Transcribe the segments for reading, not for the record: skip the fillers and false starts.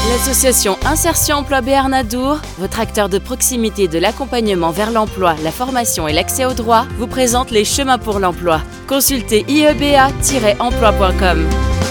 L'association Insertion Emploi Béarn Adour, votre acteur de proximité de l'accompagnement vers l'emploi, la formation et l'accès au droit, vous présente les chemins pour l'emploi. Consultez ieba-emploi.com.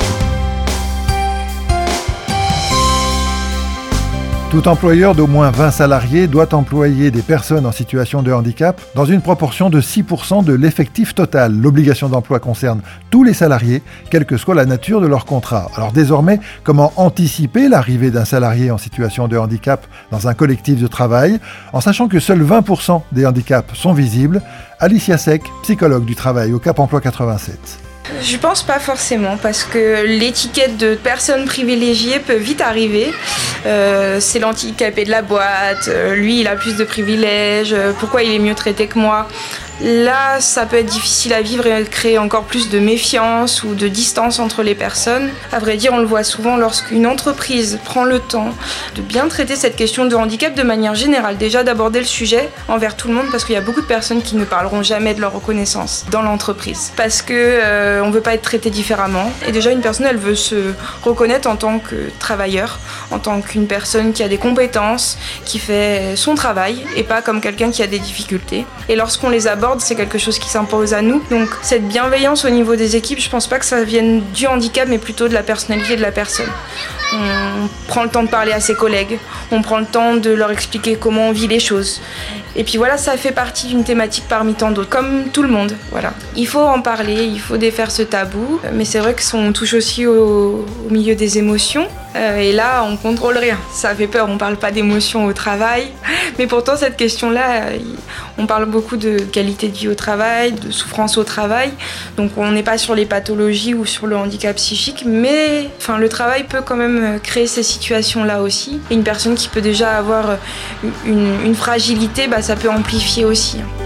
Tout employeur d'au moins 20 salariés doit employer des personnes en situation de handicap dans une proportion de 6% de l'effectif total. L'obligation d'emploi concerne tous les salariés, quelle que soit la nature de leur contrat. Alors désormais, comment anticiper l'arrivée d'un salarié en situation de handicap dans un collectif de travail, en sachant que seuls 20% des handicaps sont visibles? Alicia Sec, psychologue du travail au Cap Emploi 87. Je pense pas forcément, parce que l'étiquette de personne privilégiée peut vite arriver. C'est l'handicapé de la boîte, lui il a plus de privilèges, pourquoi il est mieux traité que moi? Là, ça peut être difficile à vivre et créer encore plus de méfiance ou de distance entre les personnes. À vrai dire, on le voit souvent lorsqu'une entreprise prend le temps de bien traiter cette question de handicap de manière générale. Déjà d'aborder le sujet envers tout le monde, parce qu'il y a beaucoup de personnes qui ne parleront jamais de leur reconnaissance dans l'entreprise. Parce que on veut pas être traité différemment. Et déjà, une personne, elle veut se reconnaître en tant que travailleur, en tant qu'une personne qui a des compétences, qui fait son travail, et pas comme quelqu'un qui a des difficultés. Et lorsqu'on les aborde, c'est quelque chose qui s'impose à nous. Donc cette bienveillance au niveau des équipes, je pense pas que ça vienne du handicap, mais plutôt de la personnalité de la personne. On prend le temps de parler à ses collègues, on prend le temps de leur expliquer comment on vit les choses. Et puis voilà, ça fait partie d'une thématique parmi tant d'autres, comme tout le monde. Voilà. Il faut en parler, il faut défaire ce tabou, mais c'est vrai qu'on touche aussi au milieu des émotions. Et là, on contrôle rien. Ça fait peur, on parle pas d'émotions au travail. Mais pourtant, cette question-là, on parle beaucoup de qualité de vie au travail, de souffrance au travail. Donc on n'est pas sur les pathologies ou sur le handicap psychique, mais le travail peut quand même créer ces situations-là aussi. Et une personne qui peut déjà avoir une fragilité, ça peut amplifier aussi.